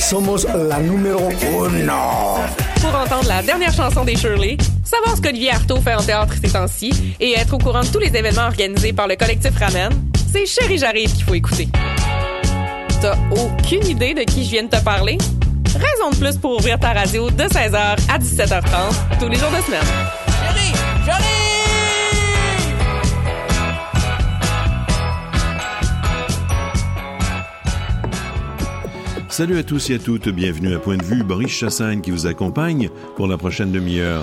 Somos la número uno. Pour entendre la dernière chanson des Shirley, savoir ce qu'Olivier Artaud fait en théâtre ces temps-ci et être au courant de tous les événements organisés par le collectif Ramen, c'est Chérie J'arrive qu'il faut écouter. T'as aucune idée de qui je viens de te parler? Raison de plus pour ouvrir ta radio de 16h à 17h30 tous les jours de semaine. Chérie, j'arrive! Salut à tous et à toutes, bienvenue à Point de vue, Boris Chassagne qui vous accompagne pour la prochaine demi-heure.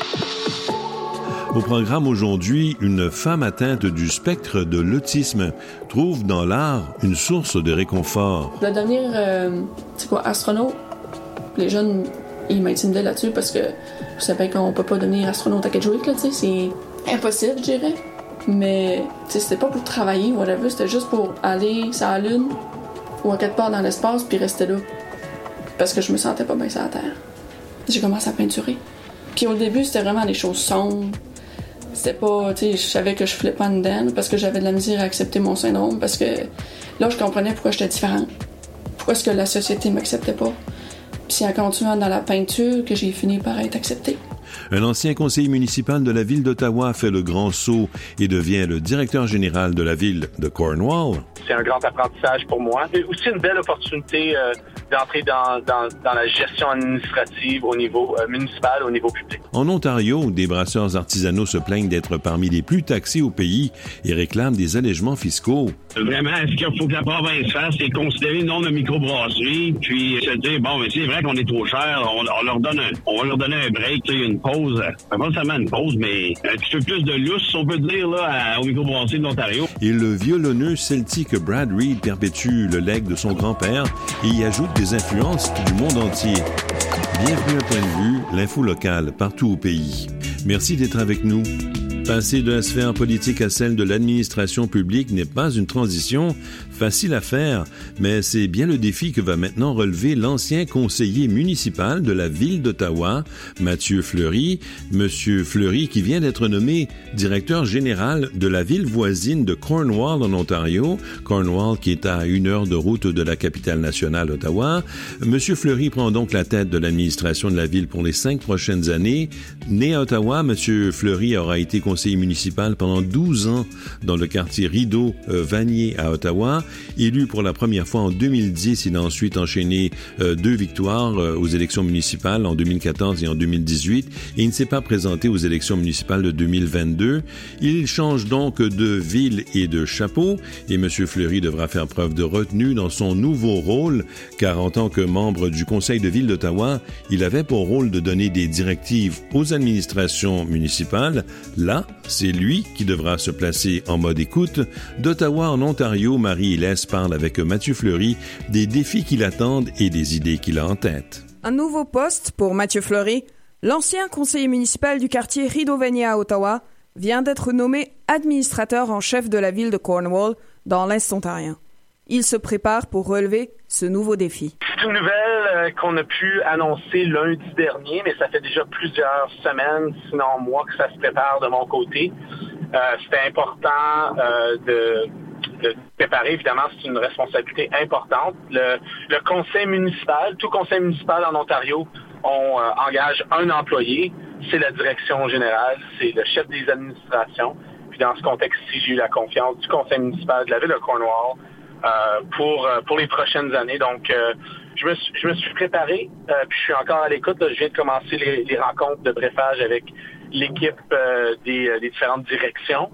Au programme aujourd'hui, une femme atteinte du spectre de l'autisme trouve dans l'art une source de réconfort. Je voulais devenir, astronaute. Les jeunes, ils m'intimidaient là-dessus parce que je savais qu'on peut pas devenir astronaute à Kedgewick, là, tu sais, c'est impossible, je dirais. Mais, tu sais, c'était pas pour travailler, whatever, c'était juste pour aller sur la Lune ou à quelque part dans l'espace puis rester là. Parce que je me sentais pas bien sur la Terre. J'ai commencé à peinturer. Puis au début, c'était vraiment des choses sombres. C'était pas, tu sais, je savais que je flippais en dedans parce que j'avais de la misère à accepter mon syndrome parce que là, je comprenais pourquoi j'étais différente. Pourquoi est-ce que la société m'acceptait pas. Puis c'est en continuant dans la peinture que j'ai fini par être acceptée. Un ancien conseiller municipal de la ville d'Ottawa fait le grand saut et devient le directeur général de la ville de Cornwall. C'est un grand apprentissage pour moi. C'est aussi une belle opportunité d'entrer dans la gestion administrative au niveau municipal, au niveau public. En Ontario, des brasseurs artisanaux se plaignent d'être parmi les plus taxés au pays et réclament des allègements fiscaux. Vraiment, ce qu'il faut que la province fasse, c'est considérer le nombre de microbrasseries, puis se dire, bon, mais c'est vrai qu'on est trop cher, on va leur donner un break, une pause. Pas seulement une pause, mais un petit peu plus de lousse, si on peut dire, là, aux microbrasseries de l'Ontario. Et le violonneux celtique Brad Reed perpétue le legs de son grand-père et y ajoute des influences du monde entier. Bienvenue à Point de vue, l'info locale partout au pays. Merci d'être avec nous. Passer de la sphère politique à celle de l'administration publique n'est pas une transition facile à faire, mais c'est bien le défi que va maintenant relever l'ancien conseiller municipal de la ville d'Ottawa, Mathieu Fleury. Monsieur Fleury qui vient d'être nommé directeur général de la ville voisine de Cornwall en Ontario. Cornwall qui est à 1 heure de route de la capitale nationale, Ottawa. Monsieur Fleury prend donc la tête de l'administration de la ville pour les 5 prochaines années. Né à Ottawa, Monsieur Fleury aura été conseiller municipal pendant 12 ans dans le quartier Rideau-Vanier à Ottawa. Élu pour la première fois en 2010, il a ensuite enchaîné 2 victoires aux élections municipales en 2014 et en 2018 et il ne s'est pas présenté aux élections municipales de 2022. Il change donc de ville et de chapeau et M. Fleury devra faire preuve de retenue dans son nouveau rôle car en tant que membre du Conseil de ville d'Ottawa, il avait pour rôle de donner des directives aux administrations municipales. Là, c'est lui qui devra se placer en mode écoute. D'Ottawa en Ontario, Marie-Hélène parle avec Mathieu Fleury des défis qui l'attendent et des idées qu'il a en tête. Un nouveau poste pour Mathieu Fleury. L'ancien conseiller municipal du quartier Rideau-Vanier à Ottawa vient d'être nommé administrateur en chef de la ville de Cornwall dans l'Est ontarien. Il se prépare pour relever ce nouveau défi. C'est une nouvelle qu'on a pu annoncer lundi dernier, mais ça fait déjà plusieurs semaines, sinon mois, que ça se prépare de mon côté. C'était important de préparer. Évidemment, c'est une responsabilité importante. Le conseil municipal, tout conseil municipal en Ontario, on engage un employé. C'est la direction générale, c'est le chef des administrations. Puis dans ce contexte-ci, j'ai eu la confiance du conseil municipal de la ville de Cornwall pour les prochaines années. Donc, je me suis préparé, puis je suis encore à l'écoute. Là, je viens de commencer les rencontres de briefage avec l'équipe des différentes directions.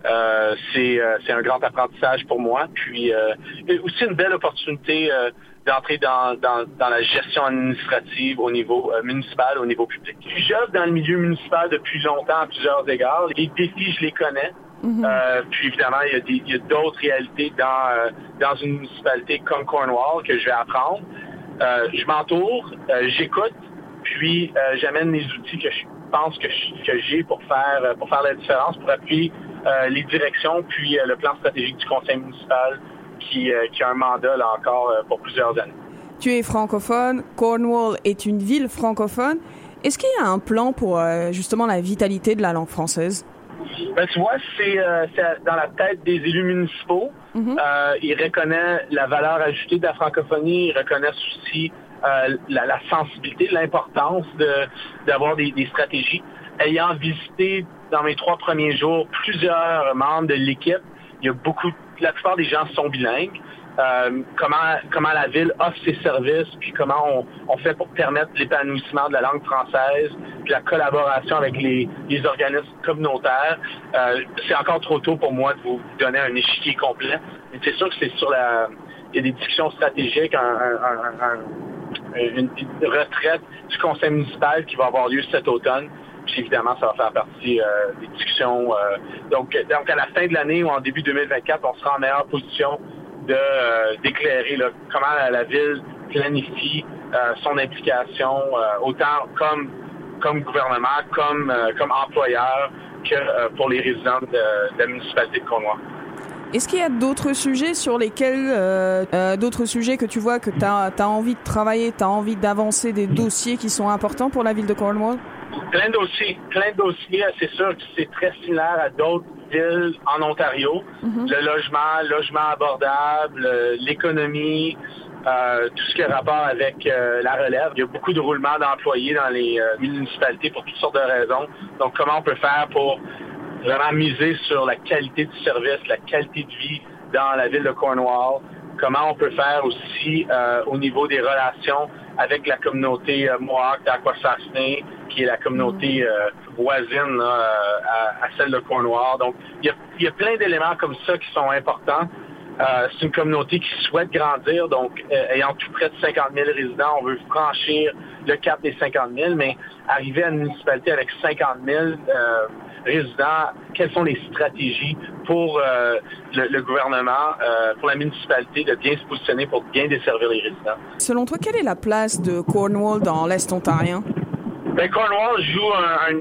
C'est un grand apprentissage pour moi. Puis aussi une belle opportunité d'entrer dans la gestion administrative au niveau municipal, au niveau public. J'œuvre dans le milieu municipal depuis longtemps à plusieurs égards. Les défis, je les connais. Puis évidemment, il y a d'autres réalités dans une municipalité comme Cornwall que je vais apprendre. Je m'entoure, j'écoute, puis j'amène les outils que je pense que j'ai pour faire la différence, pour appuyer les directions, puis le plan stratégique du conseil municipal qui a un mandat là encore pour plusieurs années. Tu es francophone, Cornwall est une ville francophone. Est-ce qu'il y a un plan pour justement la vitalité de la langue française? Ben, tu vois, c'est dans la tête des élus municipaux. Ils reconnaissent la valeur ajoutée de la francophonie, ils reconnaissent aussi la sensibilité, l'importance d'avoir des stratégies. Ayant visité dans mes 3 premiers jours plusieurs membres de l'équipe, la plupart des gens sont bilingues. Comment la ville offre ses services, puis comment on fait pour permettre l'épanouissement de la langue française, puis la collaboration avec les organismes communautaires. C'est encore trop tôt pour moi de vous donner un échiquier complet. Mais c'est sûr que il y a des discussions stratégiques, une retraite du conseil municipal qui va avoir lieu cet automne. Puis évidemment, ça va faire partie des discussions. Donc, à la fin de l'année ou en début 2024, on sera en meilleure position d'éclairer comment la ville planifie son implication, autant comme gouvernement, comme employeur, que pour les résidents de la municipalité de Cornwall. Est-ce qu'il y a d'autres sujets sur lesquels, d'autres sujets que tu vois que tu as envie de travailler, tu as envie d'avancer, des dossiers qui sont importants pour la ville de Cornwall? Plein de dossiers. C'est sûr que c'est très similaire à d'autres villes en Ontario. Mm-hmm. Le logement abordable, l'économie, tout ce qui a rapport avec la relève. Il y a beaucoup de roulements d'employés dans les municipalités pour toutes sortes de raisons. Donc, comment on peut faire pour vraiment miser sur la qualité du service, la qualité de vie dans la ville de Cornwall? Comment on peut faire aussi au niveau des relations avec la communauté Mohawk d'Akwesasne, qui est la communauté voisine à celle de Cornwall. Donc, il y a plein d'éléments comme ça qui sont importants. C'est une communauté qui souhaite grandir, donc ayant tout près de 50 000 résidents, on veut franchir le cap des 50 000, mais arriver à une municipalité avec 50 000 résidents, quelles sont les stratégies pour le gouvernement, pour la municipalité de bien se positionner pour bien desservir les résidents? Selon toi, quelle est la place de Cornwall dans l'Est ontarien? Cornwall joue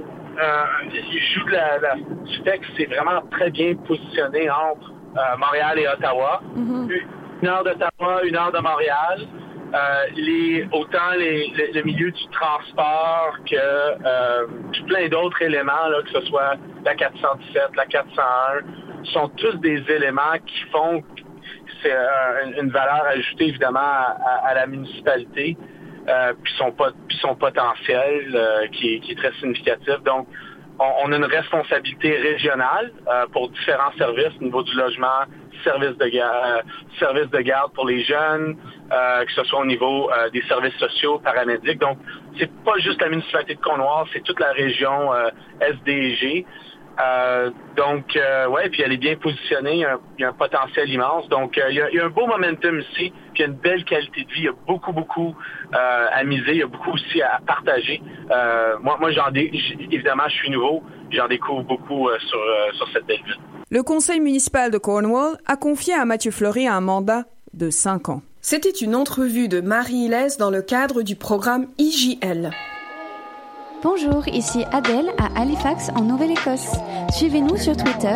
du fait que c'est vraiment très bien positionné entre Montréal et Ottawa. Mm-hmm. 1 heure d'Ottawa, 1 heure de Montréal. Autant le milieu du transport que plein d'autres éléments, là, que ce soit la 417, la 401, sont tous des éléments qui font que c'est une valeur ajoutée évidemment à la municipalité, puis son potentiel qui est très significatif. Donc, on a une responsabilité régionale pour différents services au niveau du logement, services de garde pour les jeunes, que ce soit au niveau des services sociaux, paramédics. Donc, c'est pas juste la municipalité de Cornwall, c'est toute la région SDG. Puis elle est bien positionnée, il y a un potentiel immense. Donc, il y a un beau momentum ici, puis il y a une belle qualité de vie, il y a beaucoup à miser, il y a beaucoup aussi à partager. Moi, évidemment, je suis nouveau, j'en découvre beaucoup sur cette belle ville. Le conseil municipal de Cornwall a confié à Mathieu Fleury un mandat de 5 ans. C'était une entrevue de Marie Hilès dans le cadre du programme IJL. Bonjour, ici Adèle à Halifax en Nouvelle-Écosse. Suivez-nous sur Twitter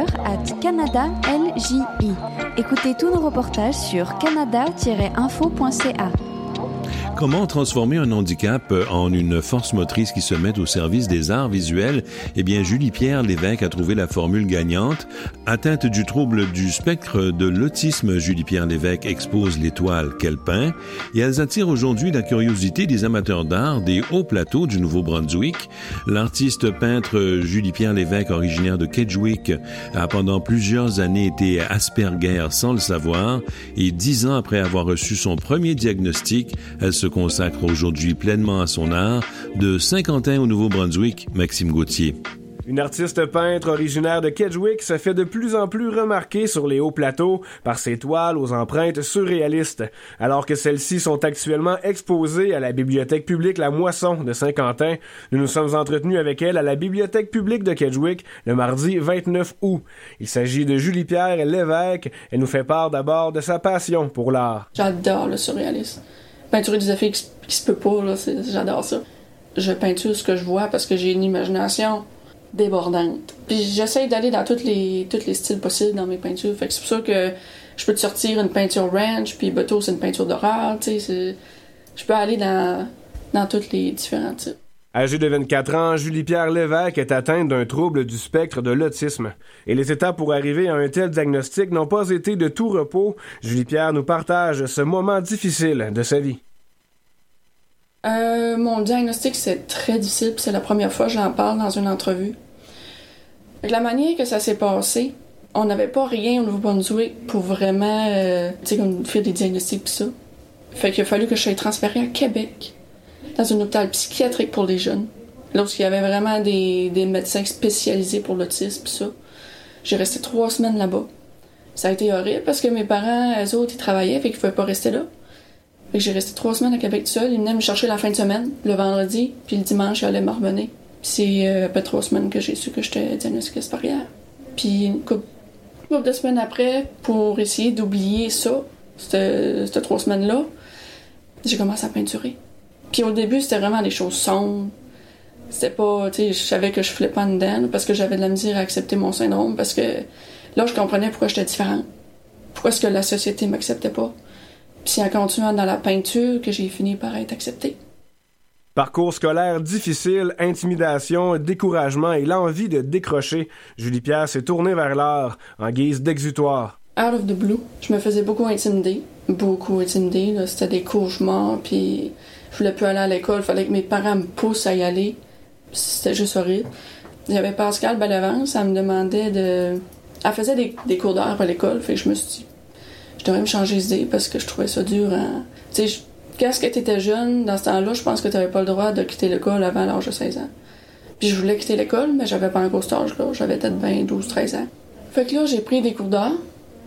@CanadaLJI. Écoutez tous nos reportages sur canada-info.ca. Comment transformer un handicap en une force motrice qui se met au service des arts visuels? Eh bien, Julie-Pierre Lévesque a trouvé la formule gagnante. Atteinte du trouble du spectre de l'autisme, Julie-Pierre Lévesque expose les toiles qu'elle peint et elles attirent aujourd'hui la curiosité des amateurs d'art des hauts plateaux du Nouveau-Brunswick. L'artiste peintre Julie-Pierre Lévesque, originaire de Kedgwick, a pendant plusieurs années été Asperger sans le savoir et 10 ans après avoir reçu son premier diagnostic, elle se consacre aujourd'hui pleinement à son art. De Saint-Quentin au Nouveau-Brunswick, Maxime Gauthier. Une artiste peintre originaire de Kedgwick se fait de plus en plus remarquer sur les hauts plateaux par ses toiles aux empreintes surréalistes. Alors que celles-ci sont actuellement exposées à la bibliothèque publique La Moisson de Saint-Quentin, nous nous sommes entretenus avec elle à la bibliothèque publique de Kedgwick le mardi 29 août. Il s'agit de Julie-Pierre Lévesque. Elle nous fait part d'abord de sa passion pour l'art. J'adore le surréalisme. Peinturer des effets qui se peut pas, là, j'adore ça. Je peinture ce que je vois parce que j'ai une imagination débordante. Puis j'essaye d'aller dans tous les styles possibles dans mes peintures. Fait que c'est pour ça que je peux te sortir une peinture ranch, puis Beto, c'est une peinture d'horreur, tu sais. Je peux aller dans tous les différents types. Âgée de 24 ans, Julie-Pierre Lévesque est atteinte d'un trouble du spectre de l'autisme. Et les étapes pour arriver à un tel diagnostic n'ont pas été de tout repos. Julie-Pierre nous partage ce moment difficile de sa vie. Mon diagnostic, c'est très difficile, puis c'est la première fois que j'en parle dans une entrevue. Avec la manière que ça s'est passé, on n'avait pas rien au Nouveau-Brunswick pour vraiment, faire des diagnostics pis ça. Fait qu'il a fallu que je sois transférée à Québec, dans un hôpital psychiatrique pour les jeunes. Là où il y avait vraiment des médecins spécialisés pour l'autisme pis ça. J'ai resté 3 semaines là-bas. Ça a été horrible parce que mes parents, eux autres, ils travaillaient, fait qu'ils pouvaient pas rester là. Fait que j'ai resté 3 semaines à Québec tout seul. Ils venaient me chercher la fin de semaine, le vendredi, puis le dimanche, ils allaient me revenir. Puis c'est après 3 semaines que j'ai su que j'étais diagnostiquée Asperger. Puis une couple de semaines après, pour essayer d'oublier ça, ces 3 semaines-là, j'ai commencé à peinturer. Puis au début, c'était vraiment des choses sombres. C'était pas, je savais que je flippais en dedans parce que j'avais de la misère à accepter mon syndrome, parce que là, je comprenais pourquoi j'étais différente. Pourquoi est-ce que la société m'acceptait pas. Puis c'est en continuant dans la peinture que j'ai fini par être acceptée. Parcours scolaire difficile, intimidation, découragement et l'envie de décrocher, Julie-Pierre s'est tournée vers l'art en guise d'exutoire. Out of the blue, je me faisais beaucoup intimider. Là. C'était des cauchemars, puis je voulais plus aller à l'école. Il fallait que mes parents me poussent à y aller. C'était juste horrible. Il y avait Pascal Bellavance, elle me demandait de... Elle faisait des cours d'art à l'école, fait que je me suis dit, je devrais me changer d'idée parce que je trouvais ça dur. Quand tu étais jeune, dans ce temps-là, je pense que tu n'avais pas le droit de quitter l'école avant l'âge de 16 ans. Puis je voulais quitter l'école, mais j'avais pas encore cet âge-là. J'avais peut-être 12-13 ans. Fait que là, j'ai pris des cours d'art.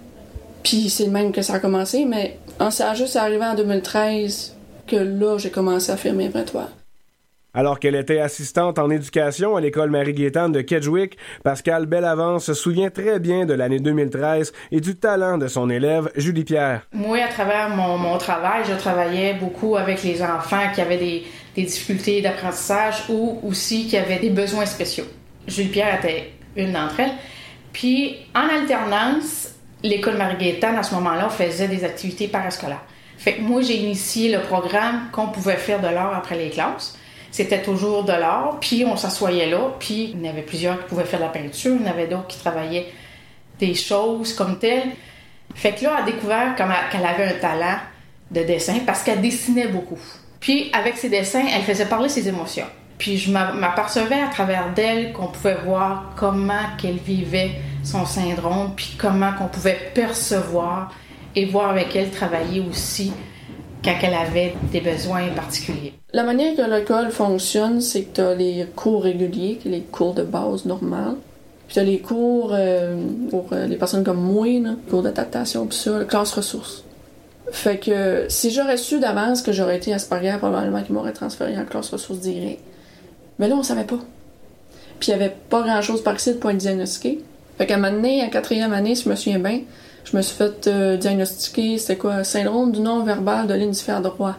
Puis c'est le même que ça a commencé, mais ça a juste arrivé en 2013 que là, j'ai commencé à faire mes vrais toiles. Alors qu'elle était assistante en éducation à l'école Marie-Gaétane de Kedgewick, Pascal Bellavance se souvient très bien de l'année 2013 et du talent de son élève Julie-Pierre. Moi, à travers mon travail, je travaillais beaucoup avec les enfants qui avaient des difficultés d'apprentissage ou aussi qui avaient des besoins spéciaux. Julie-Pierre était une d'entre elles. Puis, en alternance, l'école Marie-Gaétane, à ce moment-là, faisait des activités parascolaires. Fait que moi, j'ai initié le programme qu'on pouvait faire de l'art après les classes. C'était toujours de l'art, puis on s'assoyait là, puis il y en avait plusieurs qui pouvaient faire de la peinture, il y en avait d'autres qui travaillaient des choses comme telles. Fait que là, elle a découvert qu'elle avait un talent de dessin parce qu'elle dessinait beaucoup. Puis avec ses dessins, elle faisait parler ses émotions. Puis je m'apercevais à travers d'elle qu'on pouvait voir comment qu'elle vivait son syndrome, puis comment qu'on pouvait percevoir et voir avec elle travailler aussi quand elle avait des besoins particuliers. La manière que l'école fonctionne, c'est que tu as les cours réguliers, les cours de base normales. Puis tu as les cours pour les personnes comme moi, là, cours d'adaptation, puis ça, classe ressources. Fait que si j'aurais su d'avance que j'aurais été Asperger, probablement qu'ils m'auraient transféré en classe ressources directes. Mais là, on savait pas. Puis il y avait pas grand-chose par ici pour être diagnostiqué. Fait qu'à un moment donné, en 4e année, si je me souviens bien, je me suis fait diagnostiquer, c'était quoi? Syndrome du non-verbal de l'hémisphère droit.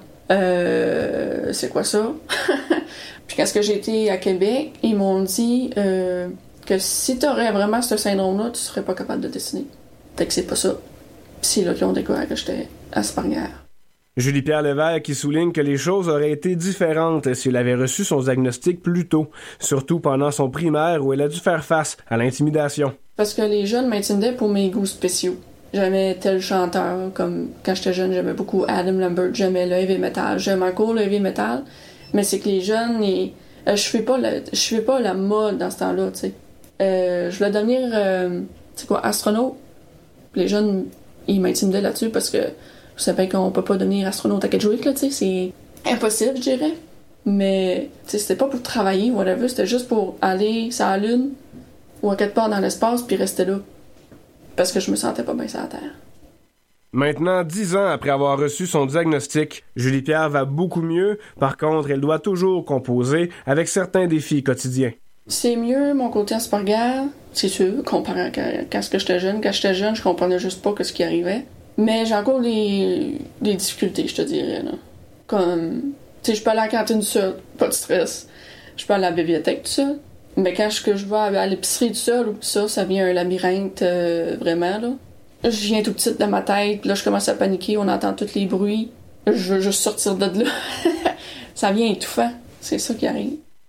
C'est quoi ça? Puis quand j'ai été à Québec, ils m'ont dit que si t'aurais vraiment ce syndrome-là, tu serais pas capable de dessiner. Fait que c'est pas ça. Puis c'est là qu'ils ont découvert que j'étais Asperger. Julie-Pierre Lévesque qui souligne que les choses auraient été différentes si elle avait reçu son diagnostic plus tôt, surtout pendant son primaire où elle a dû faire face à l'intimidation. Parce que les jeunes m'intimidaient pour mes goûts spéciaux. J'aimais tel chanteur, comme quand j'étais jeune, j'aimais beaucoup Adam Lambert, j'aimais le heavy metal, j'aime encore le heavy metal, mais c'est que les jeunes, je fais pas la mode dans ce temps-là, tu sais. Je voulais devenir, astronaute. Les jeunes, ils m'intimidaient là-dessus parce que vous savez qu'on peut pas devenir astronaute à Kedgewick, là, tu sais, c'est impossible, je dirais. Mais, tu sais, c'était pas pour travailler, whatever, c'était juste pour aller sur la Lune ou à quelque part dans l'espace puis rester là. Parce que je me sentais pas bien sur la Terre. Maintenant, 10 ans après avoir reçu son diagnostic, Julie-Pierre va beaucoup mieux. Par contre, elle doit toujours composer avec certains défis quotidiens. C'est mieux mon côté Asperger, c'est sûr, comparé à quand j'étais jeune. Quand j'étais jeune, je comprenais juste pas ce qui arrivait. Mais j'ai encore des difficultés, je te dirais, là. Comme, tu sais, je peux aller à la cantine seule, pas de stress. Je peux aller à la bibliothèque tout seul. Mais quand je vais à l'épicerie tout seul, ça devient un labyrinthe, vraiment, là. Je viens tout petit dans ma tête, là, je commence à paniquer, on entend tous les bruits. Je veux juste sortir de là. Ça vient étouffant. C'est ça qui arrive.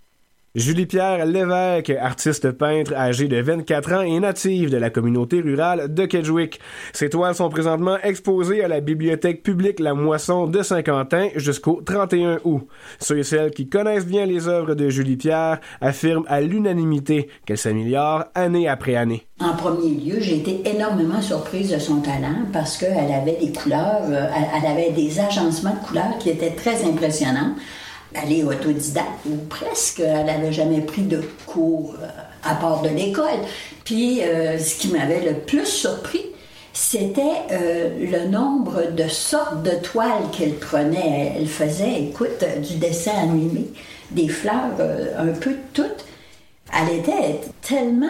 Julie-Pierre Lévesque, artiste peintre âgée de 24 ans et native de la communauté rurale de Kedgewick. Ses toiles sont présentement exposées à la bibliothèque publique La Moisson de Saint-Quentin jusqu'au 31 août. Ceux et celles qui connaissent bien les œuvres de Julie-Pierre affirment à l'unanimité qu'elle s'améliore année après année. En premier lieu, j'ai été énormément surprise de son talent parce qu'elle avait des couleurs, elle avait des agencements de couleurs qui étaient très impressionnants. Elle est autodidacte, ou presque. Elle n'avait jamais pris de cours à part de l'école. Puis, ce qui m'avait le plus surpris, c'était le nombre de sortes de toiles qu'elle prenait. Elle faisait, écoute, du dessin animé, des fleurs, un peu toutes. Elle était tellement...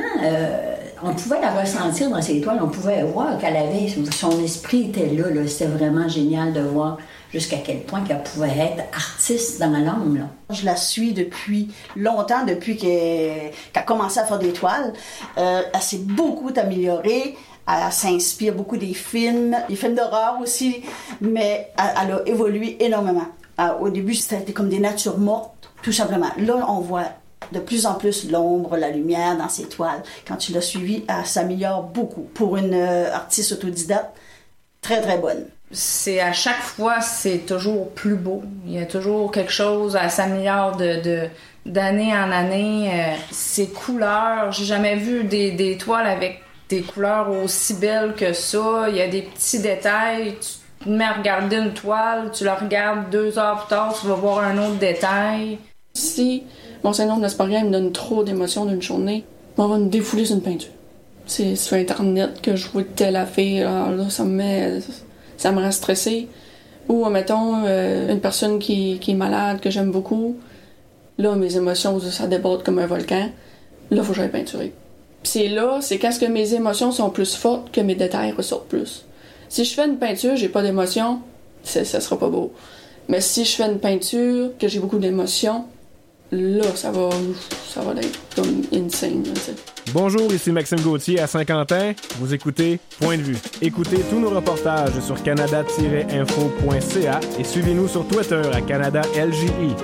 on pouvait la ressentir dans ses toiles, on pouvait voir qu'elle avait... Son esprit était là. C'était vraiment génial de voir jusqu'à quel point qu'elle pouvait être artiste dans l'âme, là. Je la suis depuis longtemps, depuis qu'elle a commencé à faire des toiles. Elle s'est beaucoup améliorée. Elle s'inspire beaucoup des films d'horreur aussi, mais elle a évolué énormément. Au début, c'était comme des natures mortes, tout simplement. Là, on voit de plus en plus l'ombre, la lumière dans ses toiles. Quand tu l'as suivie, elle s'améliore beaucoup. Pour une artiste autodidacte, très, très bonne. C'est à chaque fois, c'est toujours plus beau. Il y a toujours quelque chose, elle s'améliore d'année en année. Ses couleurs, j'ai jamais vu des toiles avec des couleurs aussi belles que ça. Il y a des petits détails. Tu te mets à regarder une toile, tu la regardes 2 heures plus tard, tu vas voir un autre détail. Si mon syndrome d'Asperger me donne trop d'émotions d'une journée, on va me défouler sur une peinture. C'est sur Internet que je vois telle affaire, alors là, ça me rend stressée. Ou, mettons, une personne qui est malade, que j'aime beaucoup. Là, mes émotions, ça déborde comme un volcan. Là, faut que j'aille peinturer. Puis c'est quand que mes émotions sont plus fortes que mes détails ressortent plus. Si je fais une peinture, j'ai pas d'émotion, ça sera pas beau. Mais si je fais une peinture, que j'ai beaucoup d'émotions, là, ça va être comme insane. Là, Bonjour, ici Maxime Gauthier à Saint-Quentin. Vous écoutez Point de vue. Écoutez tous nos reportages sur canada-info.ca et suivez-nous sur Twitter à CanadaLJI.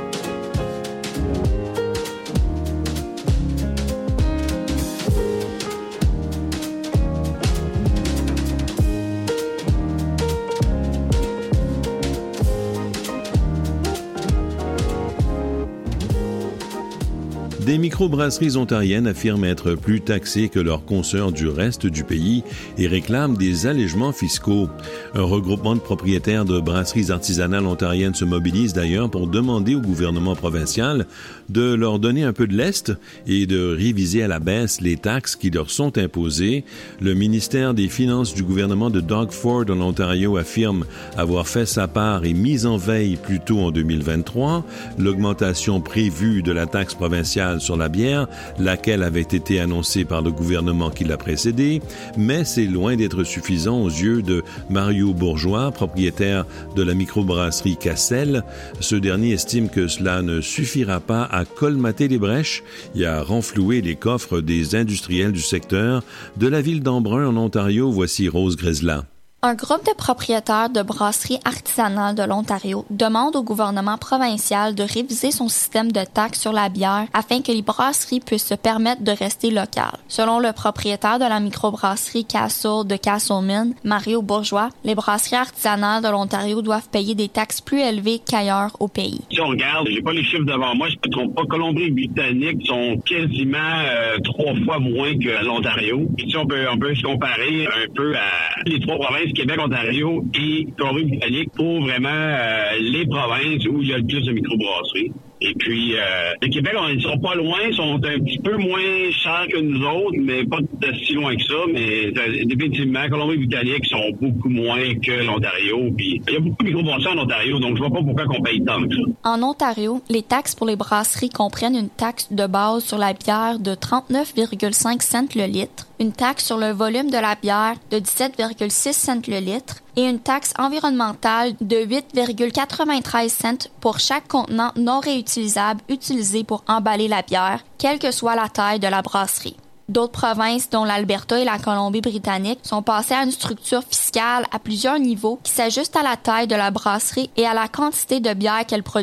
Des microbrasseries ontariennes affirment être plus taxées que leurs consoeurs du reste du pays et réclament des allègements fiscaux. Un regroupement de propriétaires de brasseries artisanales ontariennes se mobilise d'ailleurs pour demander au gouvernement provincial de leur donner un peu de lest et de réviser à la baisse les taxes qui leur sont imposées. Le ministère des Finances du gouvernement de Doug Ford en Ontario affirme avoir fait sa part et mis en veille plus tôt en 2023 l'augmentation prévue de la taxe provinciale sur la bière, laquelle avait été annoncée par le gouvernement qui l'a précédé, mais c'est loin d'être suffisant aux yeux de Mario Bourgeois, propriétaire de la microbrasserie Cassel. Ce dernier estime que cela ne suffira pas à colmater les brèches et à renflouer les coffres des industriels du secteur. De la ville d'Embrun en Ontario, voici Rose Grezla. Un groupe de propriétaires de brasseries artisanales de l'Ontario demande au gouvernement provincial de réviser son système de taxes sur la bière afin que les brasseries puissent se permettre de rester locales. Selon le propriétaire de la microbrasserie Castle de Castleman, Mario Bourgeois, les brasseries artisanales de l'Ontario doivent payer des taxes plus élevées qu'ailleurs au pays. Si on regarde, j'ai pas les chiffres devant moi, je ne me trompe pas, Colombie-Britannique sont quasiment 3 fois moins que l'Ontario. Et si on peut se comparer un peu à les 3 provinces, Québec, Ontario et Colombie-Britannique pour vraiment les provinces où il y a le plus de microbrasseries. Et puis, le Québec, ils sont pas loin, ils sont un petit peu moins chers que nous autres, mais pas si loin que ça. Mais définitivement, Colombie-Britannique sont beaucoup moins que l'Ontario. Puis, il y a beaucoup de microbrasseries en Ontario, donc je vois pas pourquoi on paye tant que ça. En Ontario, les taxes pour les brasseries comprennent une taxe de base sur la bière de 39,5 cents le litre, une taxe sur le volume de la bière de 17,6 cents le litre et une taxe environnementale de 8,93 cents pour chaque contenant non réutilisable utilisé pour emballer la bière, quelle que soit la taille de la brasserie. D'autres provinces, dont l'Alberta et la Colombie-Britannique, sont passées à une structure fiscale à plusieurs niveaux qui s'ajuste à la taille de la brasserie et à la quantité de bière qu'elle produit.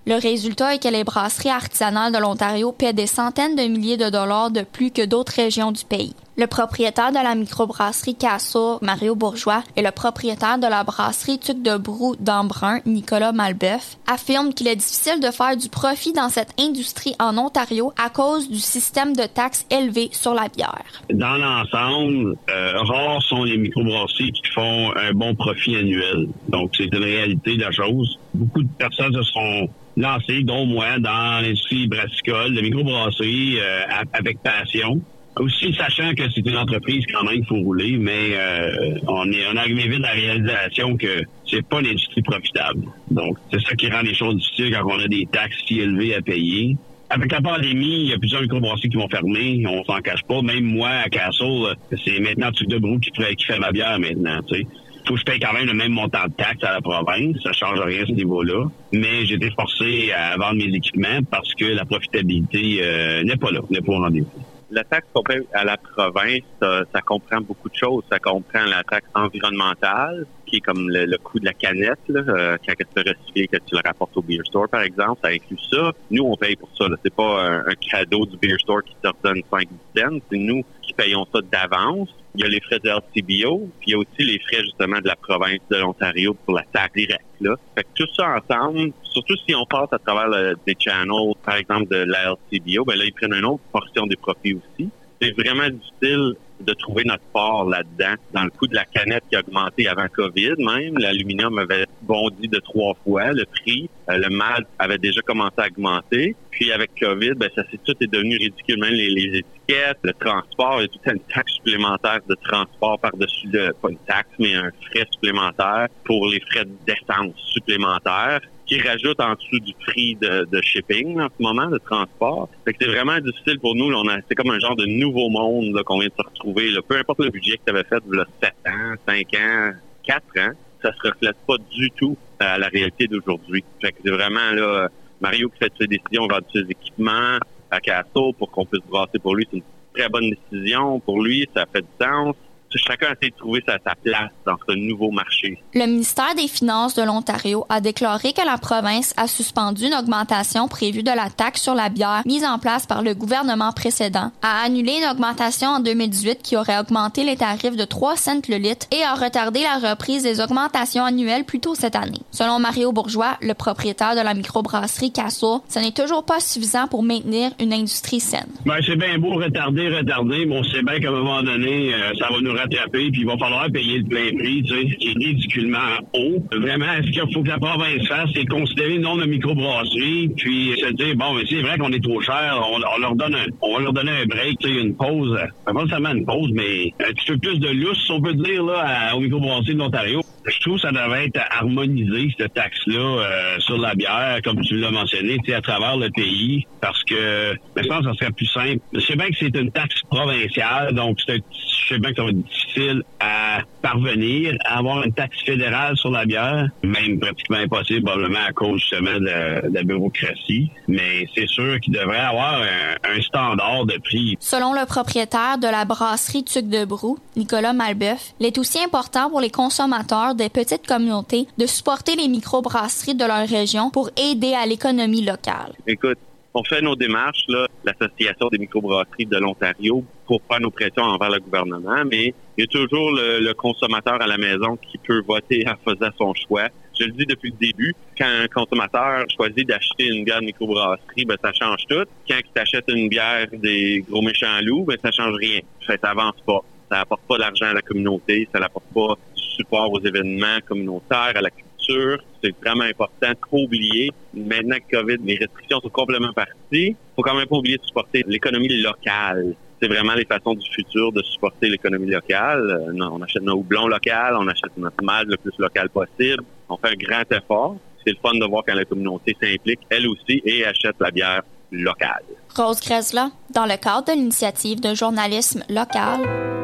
Le résultat est que les brasseries artisanales de l'Ontario paient des centaines de milliers de dollars de plus que d'autres régions du pays. Le propriétaire de la microbrasserie Castle, Mario Bourgeois, et le propriétaire de la brasserie Tuc de Brou d'Embrun, Nicolas Malbeuf, affirment qu'il est difficile de faire du profit dans cette industrie en Ontario à cause du système de taxes élevé sur la bière. Dans l'ensemble, rares sont les microbrasseries qui font un bon profit annuel. Donc, c'est une réalité de la chose. Beaucoup de personnes se sont lancées, dont moi, dans l'industrie brassicole, de microbrasserie avec passion. Aussi, sachant que c'est une entreprise quand même, il faut rouler, mais on est arrivé vite à la réalisation que c'est pas une industrie profitable. Donc, c'est ça qui rend les choses difficiles quand on a des taxes si élevées à payer. Avec la pandémie, il y a plusieurs microbrasseries qui vont fermer, on s'en cache pas. Même moi, à Castle, c'est maintenant Tuc de Brou qui fait ma bière maintenant, tu sais. Faut que je paye quand même le même montant de taxes à la province. Ça change rien à ce niveau-là. Mais j'ai été forcé à vendre mes équipements parce que la profitabilité n'est pas là, n'est pas au rendez-vous. La taxe qu'on paye à la province, ça comprend beaucoup de choses. Ça comprend la taxe environnementale, qui est comme le coût de la canette, là, quand tu fais recycler, que tu le rapportes au beer store, par exemple, ça inclut ça. Nous, on paye pour ça. Là. C'est pas un cadeau du beer store qui te redonne 5 cents. C'est nous qui payons ça d'avance. Il y a les frais de LCBO, puis il y a aussi les frais, justement, de la province de l'Ontario pour la taxe directe, là. Fait que tout ça ensemble, surtout si on passe à travers des channels, par exemple, de la LCBO, ben là, ils prennent une autre portion des profits aussi. C'est vraiment difficile de trouver notre part là-dedans. Dans le coût de la canette qui a augmenté avant COVID même, l'aluminium avait bondi de 3 fois le prix. Le malt avait déjà commencé à augmenter. Puis avec COVID, ben ça tout est devenu ridicule. Même les étiquettes, le transport, il y a toute une taxe supplémentaire de transport par-dessus, pas une taxe, mais un frais supplémentaire pour les frais d'essence supplémentaires, qui rajoute en dessous du prix de shipping en ce moment, de transport. Fait que c'est vraiment difficile pour nous. Là, c'est comme un genre de nouveau monde là, qu'on vient de se retrouver. Là. Peu importe le budget que tu avais fait il y a 7 ans, 5 ans, 4 ans, ça se reflète pas du tout à la réalité d'aujourd'hui. Fait que c'est vraiment là Mario qui fait ses décisions, vendre ses équipements à Castle pour qu'on puisse brasser pour lui. C'est une très bonne décision. Pour lui, ça fait du sens. Chacun essaie de trouver sa place dans ce nouveau marché. Le ministère des Finances de l'Ontario a déclaré que la province a suspendu une augmentation prévue de la taxe sur la bière mise en place par le gouvernement précédent, a annulé une augmentation en 2018 qui aurait augmenté les tarifs de 3 cents le litre et a retardé la reprise des augmentations annuelles plus tôt cette année. Selon Mario Bourgeois, le propriétaire de la microbrasserie Castle, ce n'est toujours pas suffisant pour maintenir une industrie saine. Ben, c'est bien beau retarder, mais on sait bien qu'à un moment donné, ça va nous rattraper, puis il va falloir payer le plein prix, tu sais, qui est ridiculement haut. Vraiment, ce qu'il faut que la province fasse, c'est considérer le nombre de microbrasseries, puis se dire, bon, mais c'est vrai qu'on est trop cher, on va leur donner un break, tu sais, une pause. Pas seulement une pause, mais un petit peu plus de lousse, si on peut dire, là, aux microbrasseries de l'Ontario. Je trouve que ça devrait être harmonisé, cette taxe-là, sur la bière, comme tu l'as mentionné, tu sais, à travers le pays, parce que, je pense que ça serait plus simple. Je sais bien que c'est une taxe provinciale, donc je sais bien que ça va être difficile à parvenir à avoir une taxe fédérale sur la bière, même pratiquement impossible, probablement à cause justement de la bureaucratie, mais c'est sûr qu'il devrait avoir un standard de prix. Selon le propriétaire de la brasserie Tuc de Brou, Nicolas Malbeuf, il est aussi important pour les consommateurs des petites communautés de supporter les microbrasseries de leur région pour aider à l'économie locale. Écoute, on fait nos démarches, là, l'Association des microbrasseries de l'Ontario, pour faire nos pressions envers le gouvernement, mais il y a toujours le consommateur à la maison qui peut voter en faisant son choix. Je le dis depuis le début, quand un consommateur choisit d'acheter une bière de microbrasserie, ben ça change tout. Quand il t'achète une bière des gros méchants loups, ben ça change rien. Ça avance pas. Ça apporte pas d'argent à la communauté, ça n'apporte pas du support aux événements communautaires, à la culture. C'est vraiment important de pas oublier. Maintenant que COVID, les restrictions sont complètement parties. Faut quand même pas oublier de supporter l'économie locale. C'est vraiment les façons du futur de supporter l'économie locale. On achète nos houblons local, on achète notre malt le plus local possible. On fait un grand effort. C'est le fun de voir quand la communauté s'implique, elle aussi, et achète la bière locale. Rose Grezla, dans le cadre de l'initiative de journalisme local.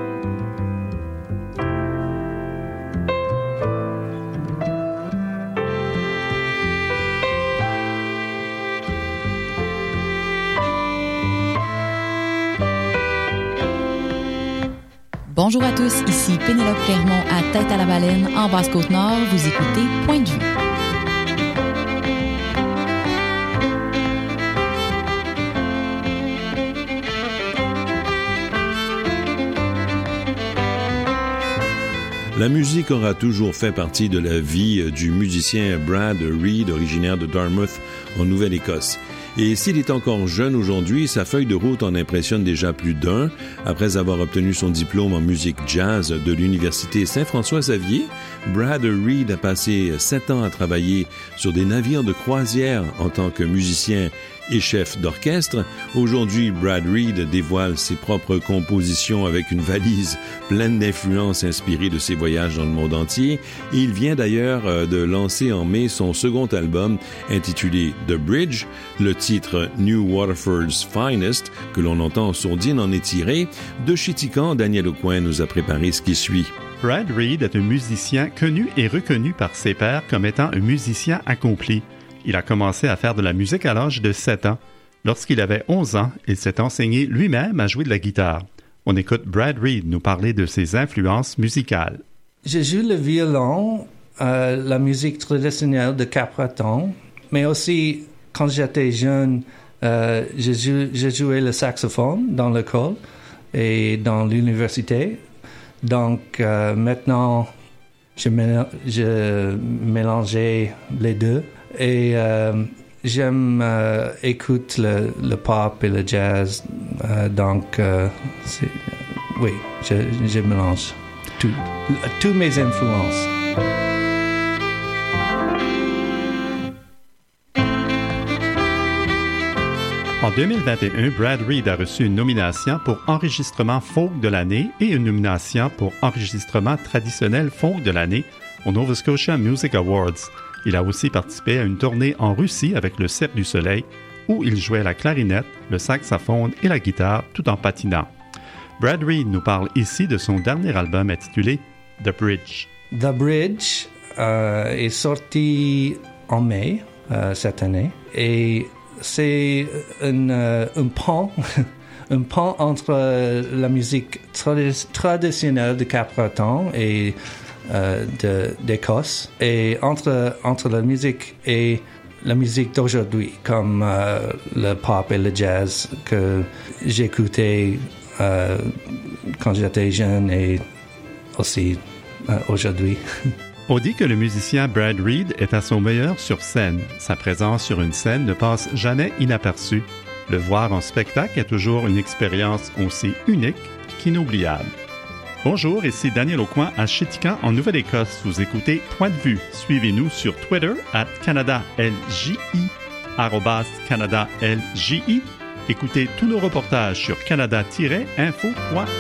Bonjour à tous, ici Pénélope Clermont à Tête à la Baleine en Basse-Côte-Nord. Vous écoutez Point de vue. La musique aura toujours fait partie de la vie du musicien Brad Reed, originaire de Dartmouth, en Nouvelle-Écosse. Et s'il est encore jeune aujourd'hui, sa feuille de route en impressionne déjà plus d'un. Après avoir obtenu son diplôme en musique jazz de l'Université Saint-François-Xavier, Brad Reed a passé 7 ans à travailler sur des navires de croisière en tant que musicien et chef d'orchestre. Aujourd'hui, Brad Reed dévoile ses propres compositions avec une valise pleine d'influences inspirées de ses voyages dans le monde entier. Et il vient d'ailleurs de lancer en mai son second album intitulé The Bridge. Le titre New Waterford's Finest, que l'on entend en sourdine, en est tiré. De Chitican, Daniel Aucoin nous a préparé ce qui suit. Brad Reed est un musicien connu et reconnu par ses pairs comme étant un musicien accompli. Il a commencé à faire de la musique à l'âge de 7 ans. Lorsqu'il avait 11 ans, il s'est enseigné lui-même à jouer de la guitare. On écoute Brad Reed nous parler de ses influences musicales. Je joue le violon, la musique traditionnelle de Cap-Breton, mais aussi, quand j'étais jeune, je jouais le saxophone dans l'école et dans l'université. Donc, maintenant, je mélangeais les deux. Et j'aime écouter le pop et le jazz. Donc, oui, je mélange toutes mes influences. En 2021, Brad Reed a reçu une nomination pour enregistrement folk de l'année et une nomination pour enregistrement traditionnel folk de l'année au Nova Scotia Music Awards. Il a aussi participé à une tournée en Russie avec le Cirque du Soleil, où il jouait la clarinette, le saxophone et la guitare tout en patinant. Brad Reed nous parle ici de son dernier album intitulé The Bridge. The Bridge est sorti en mai cette année et c'est un pont, un pont entre la musique traditionnelle de Cap-Breton et d'Écosse et entre la musique et la musique d'aujourd'hui comme le pop et le jazz que j'écoutais quand j'étais jeune et aussi aujourd'hui. On dit que le musicien Brad Reed est à son meilleur sur scène. Sa présence sur une scène ne passe jamais inaperçue. Le voir en spectacle est toujours une expérience aussi unique qu'inoubliable. Bonjour, ici Daniel Aucoin à Chitican en Nouvelle-Écosse. Vous écoutez Point de vue. Suivez-nous sur Twitter @CanadaLJI, @CanadaLJI. Écoutez tous nos reportages sur canada-info.ca.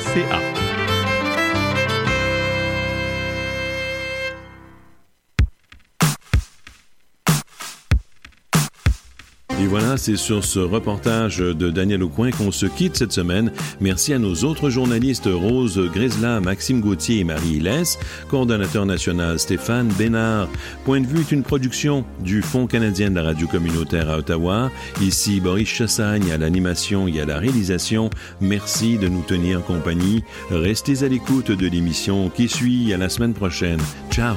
Et voilà, c'est sur ce reportage de Daniel Aucoin qu'on se quitte cette semaine. Merci à nos autres journalistes Rose Grisla, Maxime Gauthier et Marie Hillès, coordonnateur national Stéphane Bénard. Point de vue est une production du Fonds canadien de la radio communautaire à Ottawa. Ici Boris Chassagne à l'animation et à la réalisation. Merci de nous tenir compagnie. Restez à l'écoute de l'émission qui suit. À la semaine prochaine. Ciao!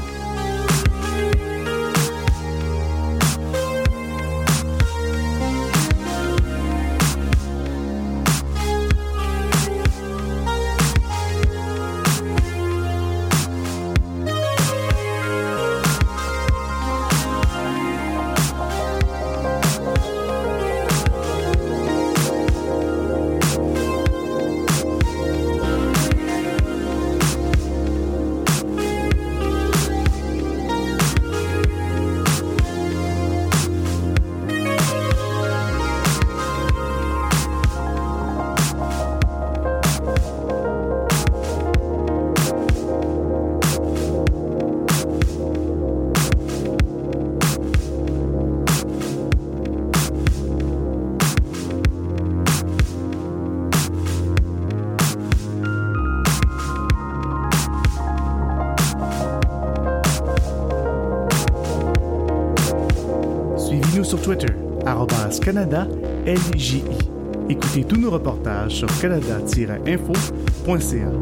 Sur Twitter, @CanadaLJI. Écoutez tous nos reportages sur canada-info.ca.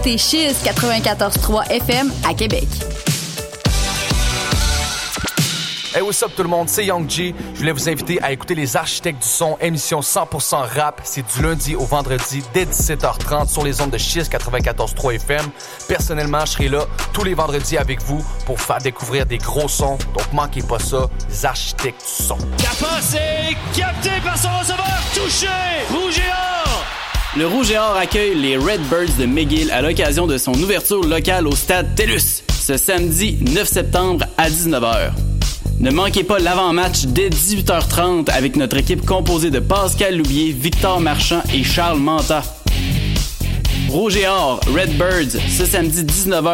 c'est Chiz 94.3 FM à Québec. Hey, what's up tout le monde, c'est Young G. Je voulais vous inviter à écouter Les Architectes du Son, émission 100% rap. C'est du lundi au vendredi dès 17h30 sur les ondes de Chiz 94.3 FM. Personnellement, je serai là tous les vendredis avec vous pour faire découvrir des gros sons. Donc manquez pas ça, Les Architectes du Son. Capace est capté par son receveur, touché, Rouge et Or. Le Rouge et Or accueille les Redbirds de McGill à l'occasion de son ouverture locale au stade TELUS, ce samedi 9 septembre à 19h. Ne manquez pas l'avant-match dès 18h30 avec notre équipe composée de Pascal Loubier, Victor Marchand et Charles Manta. Rouge et Or, Redbirds, ce samedi 19h